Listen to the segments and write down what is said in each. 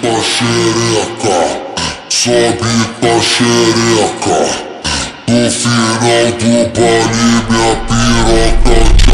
tua xereca, sobe tua xereca. No final do baile minha piroca te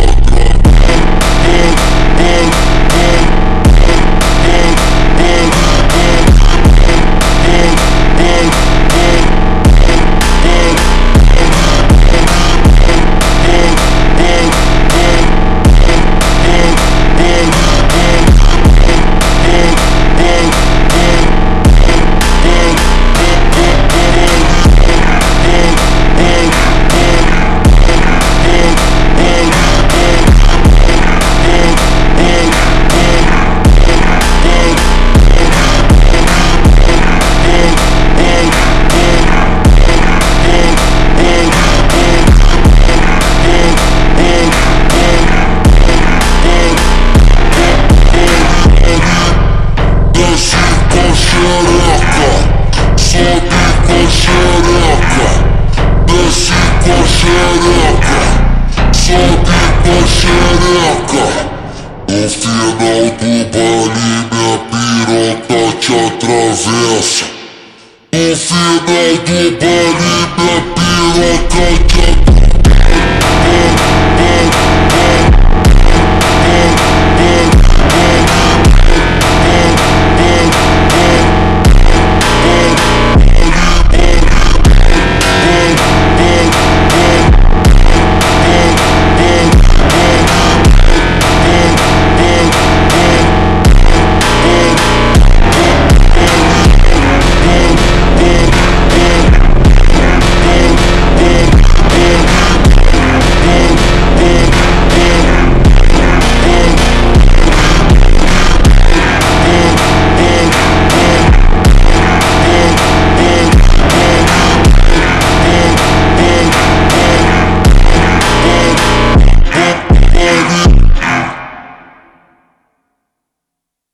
no final do baile minha piroca te atravessa. No final do baile minha piroca te